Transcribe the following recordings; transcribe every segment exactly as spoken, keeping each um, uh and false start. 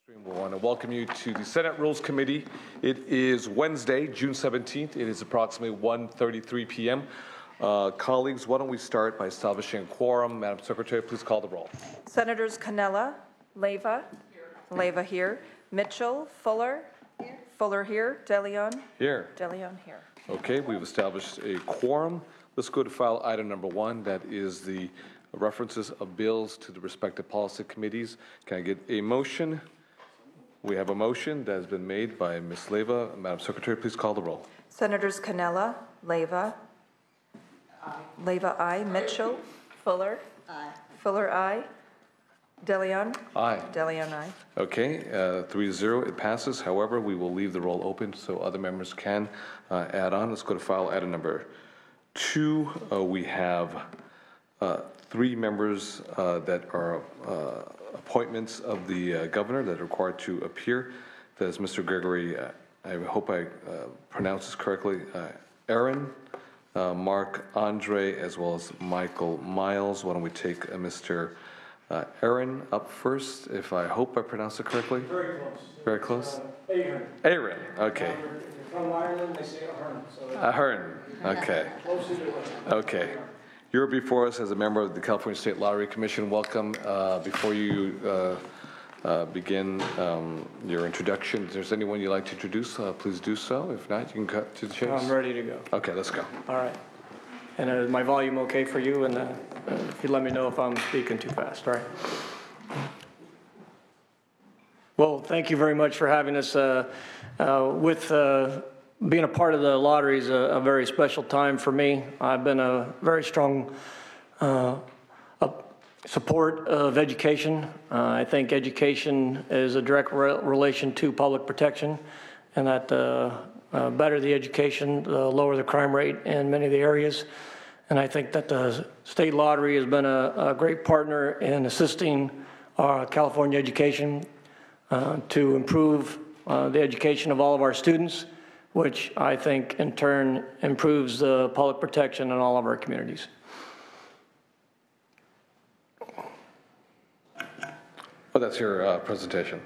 We want to welcome you to the Senate Rules Committee. It is Wednesday, June seventeenth. It is approximately one thirty-three p m Uh, colleagues, why don't we start by establishing a quorum. Madam Secretary, please call the roll. Senators Canella, Leyva, Leyva here, Mitchell, Fuller, here. Fuller here, DeLeon, Here. DeLeon here. Okay, we've established a quorum. Let's go to file item number one. That is the references of bills to the respective policy committees. Can I get a motion? We have a motion that has been made by Miz Leyva. Madam Secretary, please call the roll. Senators Canella, Leyva, Leyva aye, Mitchell, Fuller, aye. Fuller aye, DeLeon, Aye. DeLeon aye. Okay, uh, three zero, it passes. However, we will leave the roll open so other members can uh, add on. Let's go to file item number two. Uh, we have uh, three members uh, that are uh, appointments of the uh, governor that are required to appear. That is Mister Gregory, uh, I hope I uh, pronounce this correctly, uh, Aaron, uh, Mark Andre, as well as Michael Miles. Why don't we take uh, Mister Uh, Aaron up first, if I hope I pronounced it correctly? Very close. Very close? Uh, Aaron. Aaron, okay. If you're from Ireland, they say Ahern. So Ahern, okay. closely to it. Okay. You're before us as a member of the California State Lottery Commission. Welcome. Uh, before you uh, uh, begin um, your introduction, if there's anyone you'd like to introduce, uh, please do so. If not, you can cut to the chase. I'm ready to go. Okay, let's go. All right. And uh, is my volume okay for you? And uh, uh, if you let me know if I'm speaking too fast, all right? Well, thank you very much for having us. Uh, uh, with uh, being a part of the lottery is a, a very special time for me. I've been a very strong uh, a support of education. Uh, I think education is a direct re relation to public protection, and that uh, uh, better the education, the lower the crime rate in many of the areas. And I think that the state lottery has been a, a great partner in assisting our California education uh, to improve uh, the education of all of our students, which I think in turn improves the public protection in all of our communities. Oh, that's your uh, presentation.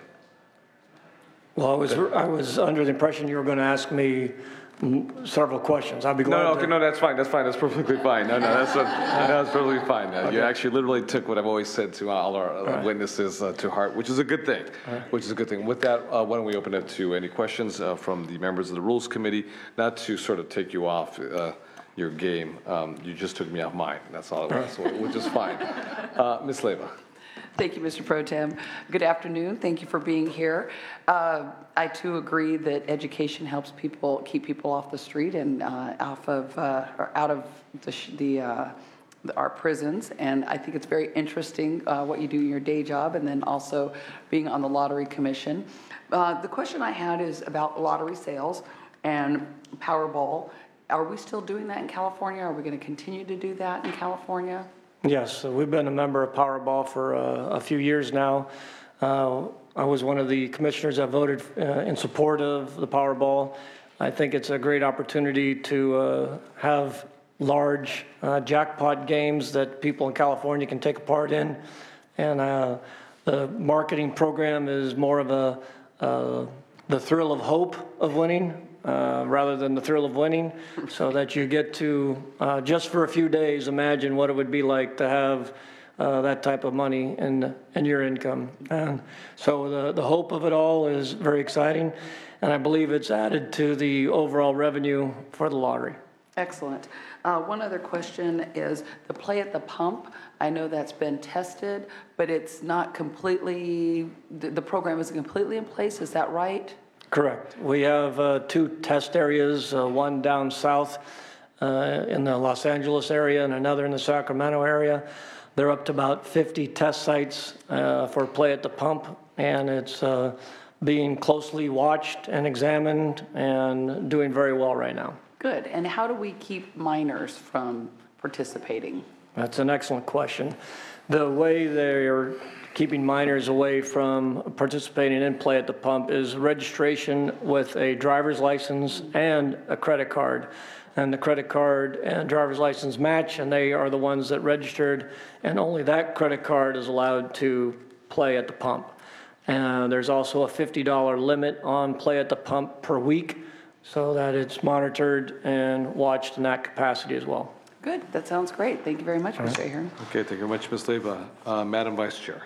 Well, I was, I was under the impression you were going to ask me several questions. I'll be glad No, no, to. okay, no, that's fine. That's fine. That's perfectly fine. No, no, that's a, no, that's perfectly fine. Uh, Okay. You actually literally took what I've always said to all our uh, right. witnesses uh, to heart, which is a good thing. right. Which is a good thing. With that, uh, why don't we open it to any questions uh, from the members of the Rules Committee? Not to sort of take you off uh, your game. Um, you just took me off mine. That's all it was, which is fine. Uh, Miz Leyva. Thank you, Mister Pro Tem. Good afternoon. Thank you for being here. Uh, I too agree that education helps people keep people off the street and uh, off of uh, or out of the, the uh, our prisons. And I think it's very interesting uh, what you do in your day job, and then also being on the Lottery Commission. Uh, the question I had is about lottery sales and Powerball. Are we still doing that in California? Are we going to continue to do that in California? Yes, so we've been a member of Powerball for uh, a few years now. Uh, I was one of the commissioners that voted uh, in support of the Powerball. I think it's a great opportunity to uh, have large uh, jackpot games that people in California can take a part in. And uh, the marketing program is more of a uh, the thrill of hope of winning. Uh, rather than the thrill of winning, so that you get to, uh, just for a few days, imagine what it would be like to have uh, that type of money in, in your income. And so the, the hope of it all is very exciting, and I believe it's added to the overall revenue for the lottery. Excellent. Uh, one other question is the play at the pump. I know that's been tested, but it's not completely, the, the program isn't completely in place. Is that right? Correct. We have uh, two test areas, uh, one down south uh, in the Los Angeles area and another in the Sacramento area. They're up to about fifty test sites uh, for play at the pump, and it's uh, being closely watched and examined and doing very well right now. Good. And how do we keep minors from participating? That's an excellent question. The way they're keeping minors away from participating in play at the pump is registration with a driver's license and a credit card. And the credit card and driver's license match, and they are the ones that registered, and only that credit card is allowed to play at the pump. And there's also a fifty dollar limit on play at the pump per week so that it's monitored and watched in that capacity as well. Good, that sounds great. Thank you very much, Mister Ahern. Okay, thank you very much, Miz Leyva. Uh, Madam Vice Chair.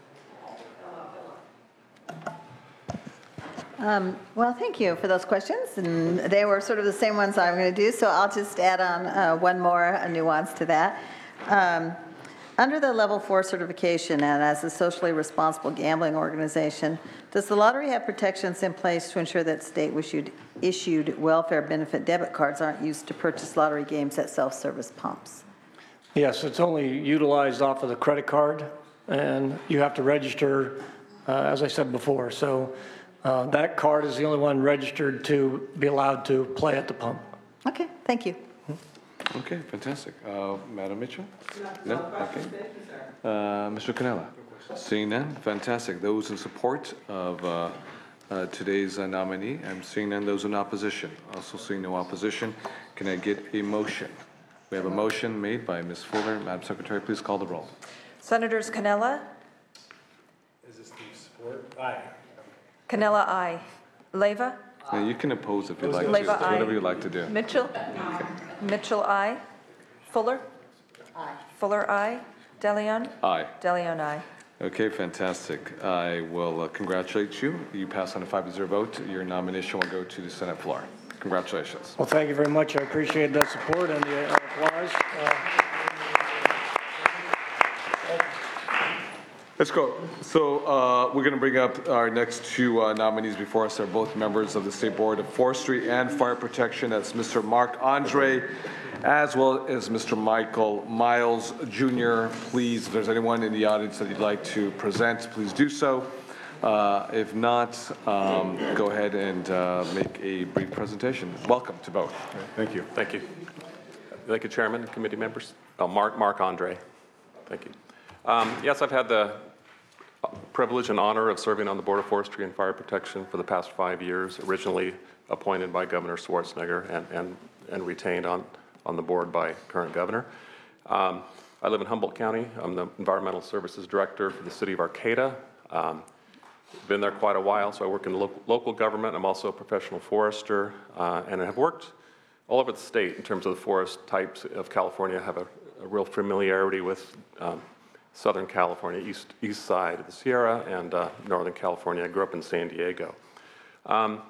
Well, thank you for those questions, and they were sort of the same ones I'm going to do, so I'll just add on uh, one more a nuance to that. Um, Under the Level four certification and as a socially responsible gambling organization, does the lottery have protections in place to ensure that state-issued issued welfare benefit debit cards aren't used to purchase lottery games at self-service pumps? Yes, it's only utilized off of the credit card, and you have to register, uh, as I said before. So uh, that card is the only one registered to be allowed to play at the pump. Okay, thank you. Okay, fantastic. Uh, Madam Mitchell? No? Okay. Uh, Mister Canella? Seeing none, fantastic. Those in support of uh, uh, today's uh, nominee, I'm seeing none. Those in opposition, also seeing no opposition. Can I get a motion? We have a motion made by Miz Fuller. Madam Secretary, please call the roll. Senators Canella? Is this the support? Aye. Canella, aye. Leyva? Now, you can oppose if you'd like to. Leyva, It's aye. whatever you like to do. Mitchell? Mitchell, aye. Fuller? Aye. Fuller, aye. DeLeon? Aye. DeLeon, aye. Okay, fantastic. I will uh, congratulate you. You pass on a five to zero vote. Your nomination will go to the Senate floor. Congratulations. Well, thank you very much. I appreciate that support and the uh, applause. Uh, Let's go. So uh, we're going to bring up our next two uh, nominees before us. They're both members of the State Board of Forestry and Fire Protection. That's Mister Mark Andre, as well as Mister Michael Miles, Junior Please, if there's anyone in the audience that you'd like to present, please do so. Uh, if not, um, go ahead and uh, make a brief presentation. Welcome to both. Thank you. Thank you. Thank you, Chairman, committee members. Oh, Mark, Mark Andre. Thank you. Um, yes, I've had the privilege and honor of serving on the Board of Forestry and Fire Protection for the past five years, originally appointed by Governor Schwarzenegger and, and, and retained on, on the board by current governor. Um, I live in Humboldt County. I'm the Environmental Services Director for the City of Arcata. Um, been there quite a while, so I work in lo local government. I'm also a professional forester, uh, and have worked all over the state in terms of the forest types of California. I have a, a real familiarity with um, Southern California, east, east side of the Sierra, and uh, Northern California. I grew up in San Diego. Um,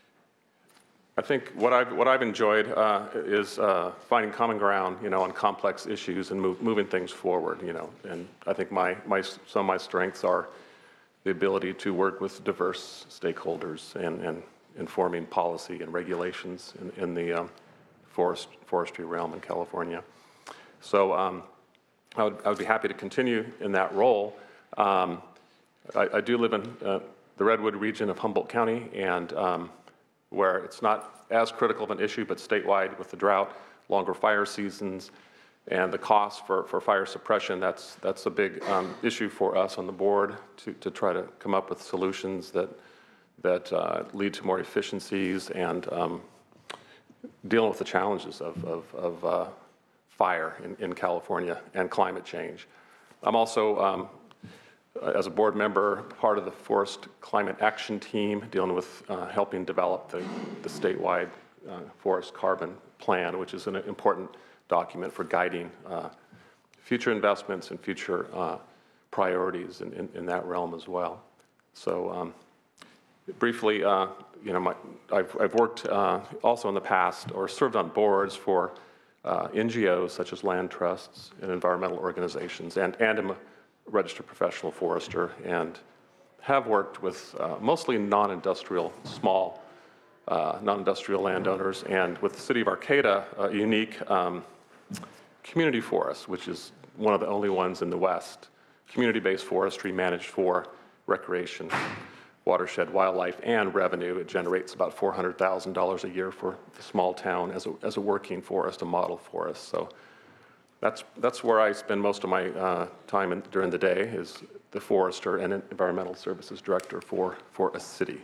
I think what I've, what I've enjoyed uh, is uh, finding common ground, you know, on complex issues and move, moving things forward, you know. And I think my, my, some of my strengths are the ability to work with diverse stakeholders and, and informing policy and regulations in, in the um, forest, forestry realm in California. So, um, I would, I would be happy to continue in that role. Um, I, I do live in uh, the Redwood region of Humboldt County, and um, where it's not as critical of an issue, but statewide with the drought, longer fire seasons, and the cost for, for fire suppression, that's, that's a big um, issue for us on the board to, to try to come up with solutions that, that uh, lead to more efficiencies and um, dealing with the challenges of, of, of uh, fire in, in California and climate change. I'm also, um, as a board member, part of the Forest Climate Action Team, dealing with uh, helping develop the, the statewide uh, forest carbon plan, which is an important document for guiding uh, future investments and future uh, priorities in, in, in that realm as well. So um, briefly, uh, you know, my, I've, I've worked uh, also in the past or served on boards for Uh, N G Os such as land trusts and environmental organizations, and, and I'm a registered professional forester and have worked with uh, mostly non-industrial, small uh, non-industrial landowners, and with the City of Arcata, a unique um, community forest, which is one of the only ones in the West, community-based forestry managed for recreation, watershed, wildlife, and revenue. It generates about four hundred thousand dollars a year for the small town as a, as a working forest, a model forest. So that's, that's where I spend most of my uh, time in, during the day, is the forester and environmental services director for, for a city.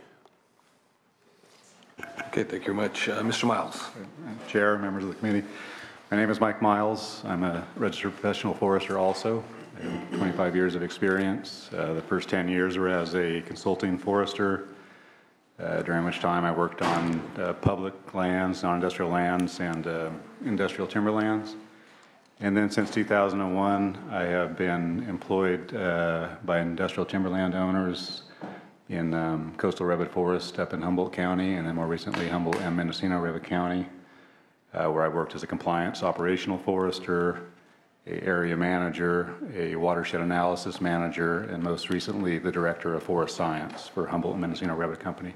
Okay, thank you very much. Uh, Mister Miles. Chair, members of the committee. My name is Mike Miles. I'm a registered professional forester also. I have twenty-five years of experience. Uh, the first ten years were as a consulting forester, uh, during which time I worked on uh, public lands, non-industrial lands, and uh, industrial timberlands. And then since two thousand one, I have been employed uh, by industrial timberland owners in um, coastal redwood forest up in Humboldt County, and then more recently Humboldt and Mendocino Redwood County, uh, where I worked as a compliance operational forester, a area manager, a watershed analysis manager, and most recently the director of forest science for Humboldt and Mendocino Redwood Company.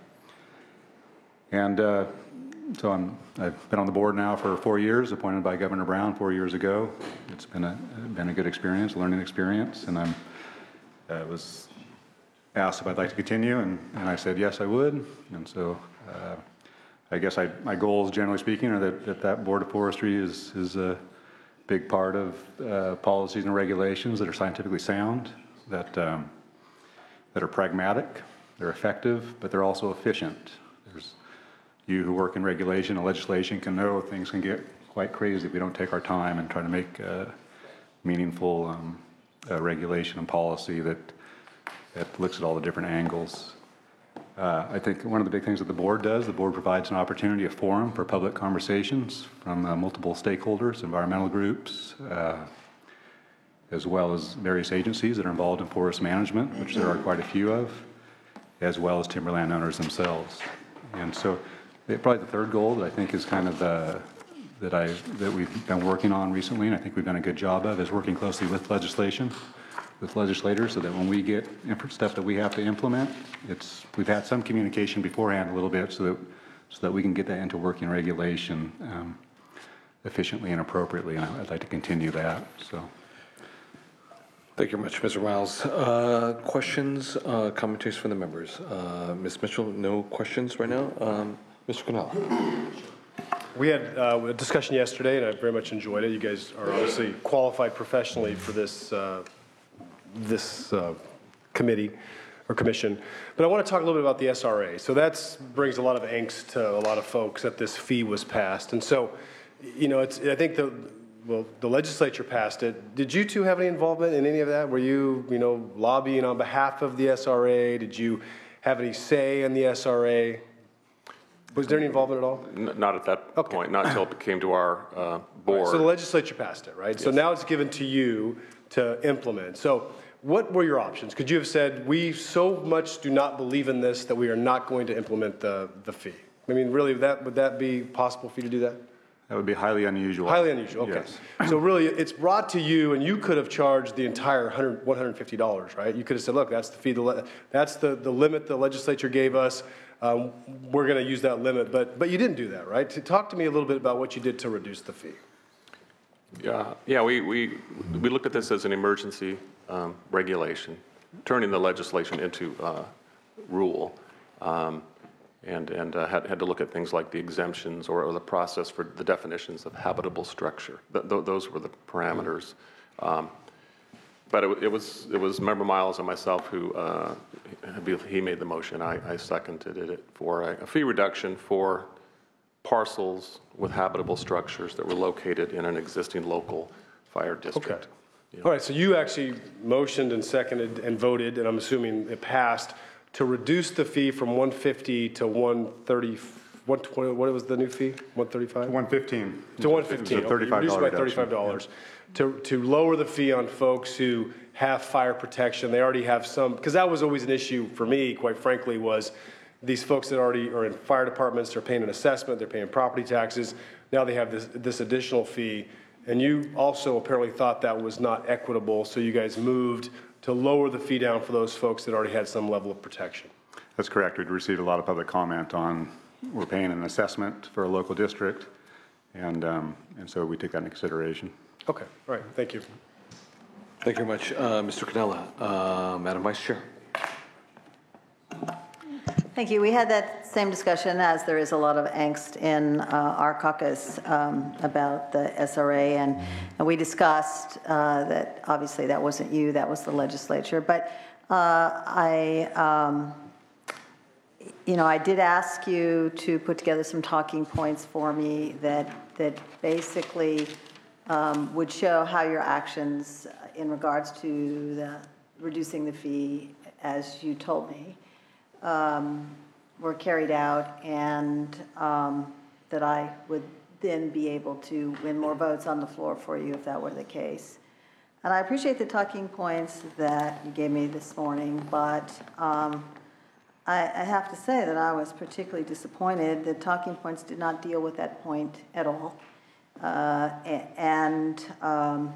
And uh, so I'm, I've been on the board now for four years, appointed by Governor Brown four years ago. It's been a been a good experience, learning experience, and I'm uh, was asked if I'd like to continue, and, and I said yes, I would. And so uh, I guess I, my goals, generally speaking, are that that, that Board of Forestry is is a big part of uh, policies and regulations that are scientifically sound, that um, that are pragmatic, they're effective, but they're also efficient. There's you who work in regulation and legislation can know things can get quite crazy if we don't take our time and try to make uh, meaningful um, uh, regulation and policy that that looks at all the different angles. Uh, I think one of the big things that the board does, the board provides an opportunity, a forum for public conversations from uh, multiple stakeholders, environmental groups, uh, as well as various agencies that are involved in forest management, which there are quite a few of, as well as timberland owners themselves. And so probably the third goal that I think is kind of uh, that I that we've been working on recently, and I think we've done a good job of, is working closely with legislation, with legislators, so that when we get stuff that we have to implement, it's we've had some communication beforehand a little bit, so that so that we can get that into working regulation um, efficiently and appropriately. And I'd like to continue that. So. Thank you very much, Mister Miles. Uh, questions, uh, commentaries from the members? Uh, Miz Mitchell, no questions right now. Um, Mister Canella. We had uh, a discussion yesterday, and I very much enjoyed it. You guys are obviously qualified professionally for this uh, this uh, committee or commission. But I want to talk a little bit about the S R A. So that brings a lot of angst to a lot of folks that this fee was passed. And so, you know, it's I think the well, the legislature passed it. Did you two have any involvement in any of that? Were you, you know, lobbying on behalf of the S R A? Did you have any say in the S R A? Was there any involvement at all? N- Not at that Okay. point, not until it came to our uh, board. So the legislature passed it, right? So Yes. now it's given to you to implement. So what were your options? Could you have said, we so much do not believe in this that we are not going to implement the, the fee? I mean, really, that would that be possible for you to do that? That would be highly unusual. Highly unusual, okay. Yes. So really, it's brought to you, and you could have charged the entire one hundred, one hundred fifty dollars, right? You could have said, look, that's the fee, the le- that's the, the limit the legislature gave us. Um, we're going to use that limit, but but you didn't do that, right? To talk to me a little bit about what you did to reduce the fee. Yeah, yeah, we, we, we looked at this as an emergency um, regulation, turning the legislation into uh, rule, um, and, and uh, had, had to look at things like the exemptions or, or the process for the definitions of habitable structure. Th- th- those were the parameters. Um, but it, it was it was Member Miles and myself who, uh, he made the motion. I, I seconded it for a, a fee reduction for parcels with habitable structures that were located in an existing local fire district. Okay. Yeah. All right, so you actually motioned and seconded and voted, and I'm assuming it passed, to reduce the fee from one fifty to one thirty, one twenty, what was the new fee? one thirty-five? one fifteen. To one fifteen. It was a thirty-five Reduce it by dollars thirty-five dollars. To, to lower the fee on folks who have fire protection. They already have some, because that was always an issue for me, quite frankly, was these folks that already are in fire departments, they're paying an assessment, they're paying property taxes. Now they have this, this additional fee. And you also apparently thought that was not equitable, so you guys moved to lower the fee down for those folks that already had some level of protection. That's correct. We'd received a lot of public comment on, we're paying an assessment for a local district, and um, and so we took that into consideration. Okay, all right, thank you. Thank you very much, uh, Mister Canella. Uh, Madam Vice Chair. Thank you. We had that same discussion, as there is a lot of angst in uh, our caucus um, about the S R A, and, and we discussed uh, that obviously that wasn't you, that was the legislature. But uh, I, um, you know, I did ask you to put together some talking points for me that that basically um, would show how your actions in regards to the reducing the fee, as you told me, um, were carried out, and um, that I would then be able to win more votes on the floor for you if that were the case. And I appreciate the talking points that you gave me this morning, but um, I, I have to say that I was particularly disappointed that talking points did not deal with that point at all. Uh, a- and um,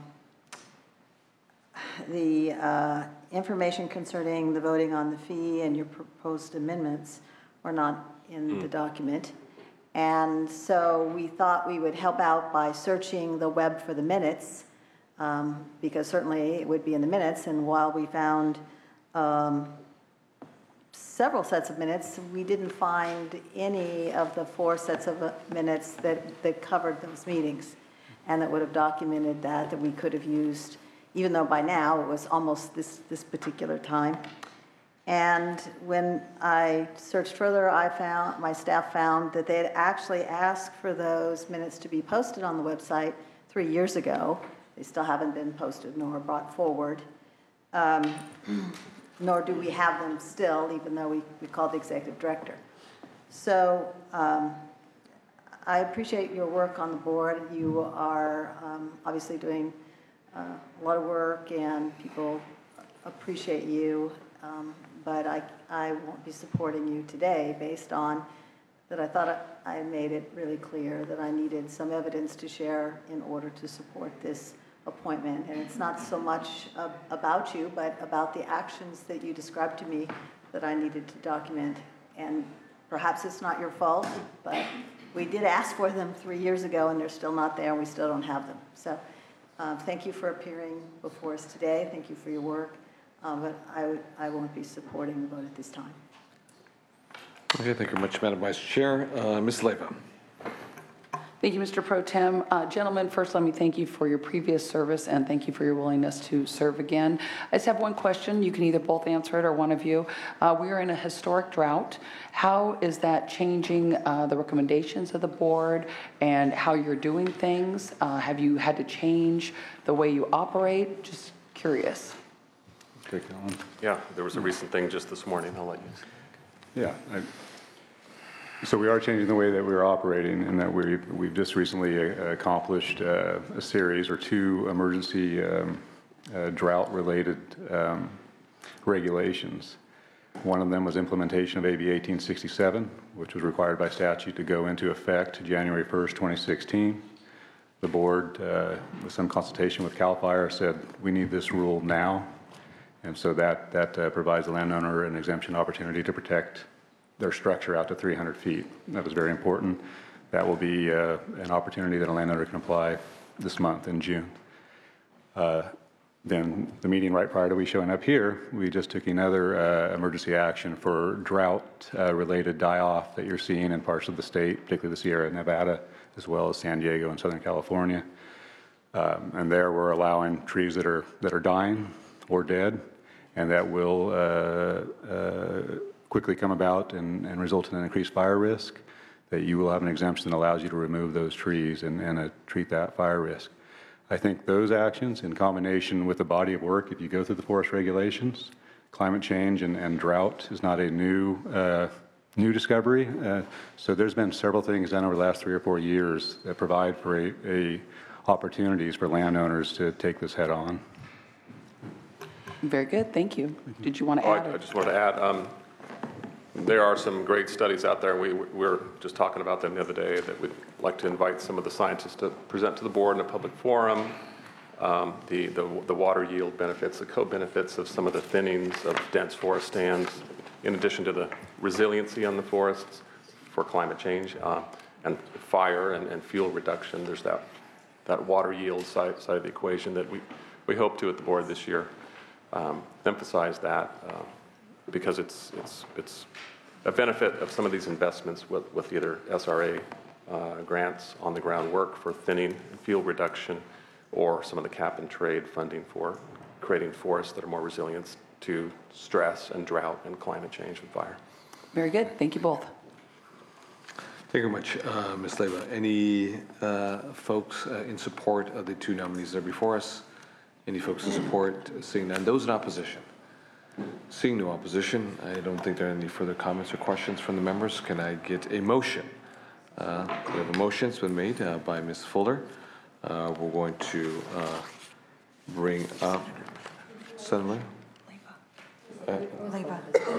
the uh, information concerning the voting on the fee and your proposed amendments were not in the document. And so we thought we would help out by searching the web for the minutes, um, because certainly it would be in the minutes. And while we found um, several sets of minutes, we didn't find any of the four sets of uh, minutes that, that covered those meetings and that would have documented that, that we could have used, even though by now it was almost this, this particular time. And when I searched further, I found, my staff found that they had actually asked for those minutes to be posted on the website three years ago. They still haven't been posted nor brought forward. Um, nor do we have them still, even though we, we called the executive director. So um, I appreciate your work on the board. You are um, obviously doing uh, a lot of work, and people appreciate you. Um, but I, I won't be supporting you today based on that. I thought I, I made it really clear that I needed some evidence to share in order to support this appointment. And it's not so much uh, about you, but about the actions that you described to me that I needed to document. And perhaps it's not your fault, but we did ask for them three years ago, and they're still not there, and we still don't have them. So uh, thank you for appearing before us today. Thank you for your work. Um, but I, would, I won't be supporting the vote at this time. Okay, thank you very much, Madam Vice Chair. Uh, Miz Leyva. Thank you, Mister Pro Tem. Uh, Gentlemen, first let me thank you for your previous service, and thank you for your willingness to serve again. I just have one question. You can either both answer it or one of you. Uh, we are in a historic drought. How is that changing uh, the recommendations of the board and how you're doing things? Uh, have you had to change the way you operate? Just curious. Take that one. Yeah, there was a recent thing just this morning. I'll let you. Yeah. I- So we are changing the way that we're operating, in that we've, we've just recently uh, accomplished uh, a series or two emergency um, uh, drought-related um, regulations. One of them was implementation of A B eighteen sixty-seven, which was required by statute to go into effect January first, twenty sixteen. The board, uh, with some consultation with CAL FIRE, said we need this rule now. And so that, that uh, provides the landowner an exemption opportunity to protect their structure out to three hundred feet. That was very important. That will be uh, an opportunity that a landowner can apply this month in June. Uh, then the meeting right prior to we showing up here, we just took another uh, emergency action for drought-related uh, die-off that you're seeing in parts of the state, particularly the Sierra Nevada, as well as San Diego and Southern California. Um, and there we're allowing trees that are that are dying or dead, and that will uh, uh, quickly come about and, and result in an increased fire risk, that you will have an exemption that allows you to remove those trees and, and uh, treat that fire risk. I think those actions, in combination with the body of work, if you go through the forest regulations, climate change and, and drought is not a new uh, new discovery. Uh, so there's been several things done over the last three or four years that provide for a, a opportunities for landowners to take this head on. Very good. Thank you. Did you want to Oh, add? I I or- just wanted to add, um, there are some great studies out there. We we were just talking about them the other day that we'd like to invite some of the scientists to present to the board in a public forum. Um, the, the the water yield benefits, the co-benefits of some of the thinnings of dense forest stands, in addition to the resiliency on the forests for climate change uh, and fire and, and fuel reduction. There's that that water yield side, side of the equation that we we hope to at the board this year um, emphasize that. Uh, because it's it's it's a benefit of some of these investments with, with either S R A uh, grants on the ground work for thinning and field reduction, or some of the cap and trade funding for creating forests that are more resilient to stress and drought and climate change and fire. Very good. Thank you both. Thank you very much, uh, Miz Leyva. Any uh, folks uh, in support of the two nominees that are before us? Any folks in support? Seeing none. Those in opposition? Seeing no opposition, I don't think there are any further comments or questions from the members. Can I get a motion? Uh, We have a motion. It's been made uh, by Miz Fuller. Uh, We're going to uh, bring up Senator. Leva.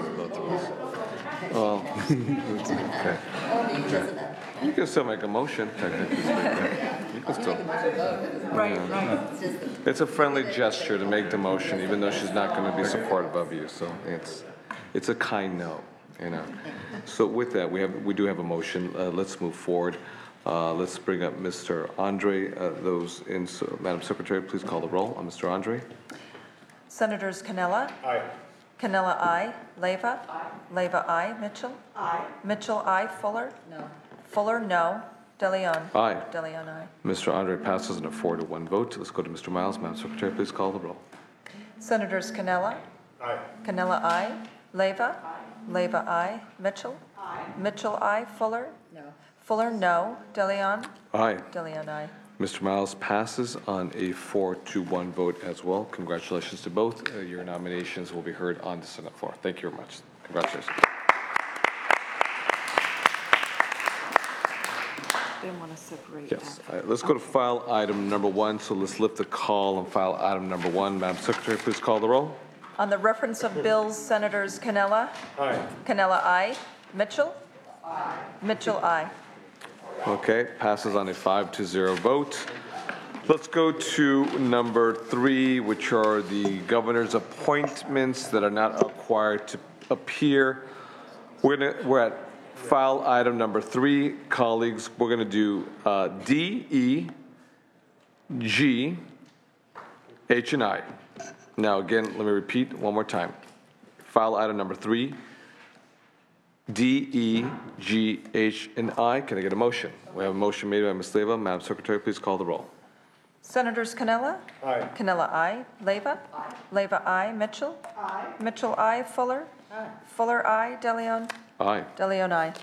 Well, okay. You can still make a motion, technically speaking. You can still. Right, right. It's a friendly gesture to make the motion, even though she's not going to be supportive of you. So it's, it's a kind no, you know. So with that, we have, we do have a motion. Uh, let's move forward. Uh, let's bring up Mister Andre. Uh, those in, so, Madam Secretary, please call the roll on Mister Andre. Senators Canella? Aye. Canella, I. Leva? Leva, I. Mitchell? Aye. Mitchell, I. Fuller? No. Fuller, no. DeLeon? Aye. DeLeon, aye. Mister Andre passes in a four to one vote. Let's go to Mister Miles. Madam Secretary, please call the roll. Senators Canella? Aye. Canella, I. Leva? Leva, I. Mitchell? Aye. Mitchell, I. Fuller? No. Fuller, no. DeLeon? Aye. DeLeon, aye. Mister Miles passes on a four to one vote as well. Congratulations to both. Uh, Your nominations will be heard on the Senate floor. Thank you very much. Congratulations. Didn't want to separate Yes. All right, let's go to file item number one. So let's lift the call and file item number one. Madam Secretary, please call the roll. On the reference of bills, Senators Canella? Aye. Canella, I. Mitchell? Aye. Mitchell, I. Okay, passes on a five to zero vote. Let's go to number three, which are the governor's appointments that are not required to appear. We're gonna, we're at file item number three, colleagues. We're gonna do uh, D, E, G, H, and I. Now again, let me repeat one more time. File item number three, D, E, G, H, and I. Can I get a motion? We have a motion made by Miz Leva. Madam Secretary, please call the roll. Senators Canella? Aye. Canella, I. Leva? Aye. Leva, I. Mitchell? Aye. Mitchell, I. Fuller? Aye. Fuller, I. DeLeon? Aye. DeLeon, aye.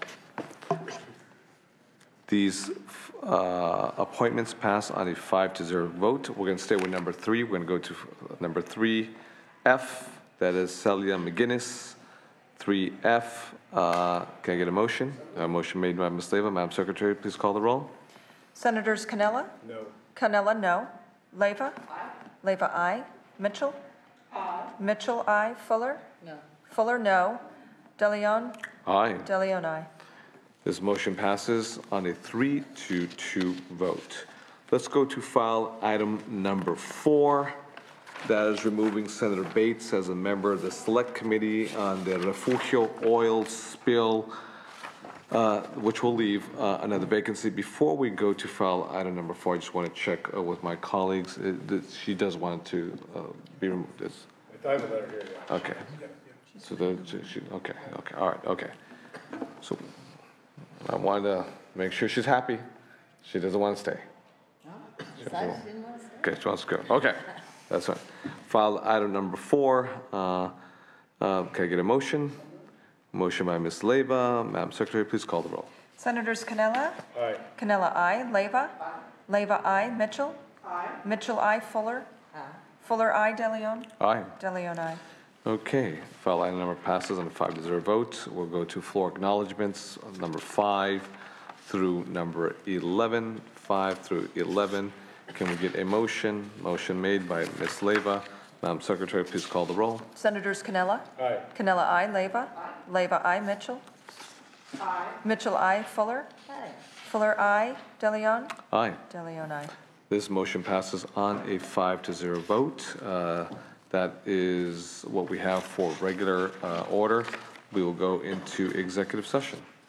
These uh, appointments pass on a five to zero vote. We're going to stay with number three. We're going to go to number three F. That is Celia McGinnis. three F. Uh, can I get a motion? A motion made by Miz Leva. Madam Secretary, please call the roll. Senators Canella? No. Canella, no. Leva? Aye. Leva, I. Mitchell? Aye. Mitchell, I. Fuller? No. Fuller, no. DeLeon? Aye. DeLeon, aye. This motion passes on a three to two vote. Let's go to file item number four. That is removing Senator Bates as a member of the Select Committee on the Refugio oil spill, uh, which will leave uh, another vacancy. Before we go to file item number four, I just want to check uh, with my colleagues. Uh, that she does want to uh, be removed. This. I have a letter here, yeah. Okay. So the, she, okay, okay, all right, okay. So I wanted to make sure she's happy. She doesn't want to stay. Decided she didn't want to stay. Okay, she wants to go. Okay, that's fine. File item number four. Uh, uh, can I get a motion? Motion by Miz Leva. Madam Secretary, please call the roll. Senators Canella? Aye. Canella, I. Leva? Leva, I. Mitchell? Aye. Mitchell, I. Fuller? Aye. Fuller, I. DeLeon? Aye. DeLeon, aye. Okay, file item number passes on a five to zero vote. We'll go to floor acknowledgements, number five through number eleven. Five through eleven. Can we get a motion? Motion made by Miz Leva. Madam Secretary, please call the roll. Senators Canella? Aye. Canella, I. Leva? Leva, I. Mitchell? Aye. Mitchell, I. Fuller? Aye. Fuller, I. DeLeon? Aye. DeLeon, aye. This motion passes on a five to zero vote. Uh, That is what we have for regular uh, order. We will go into executive session.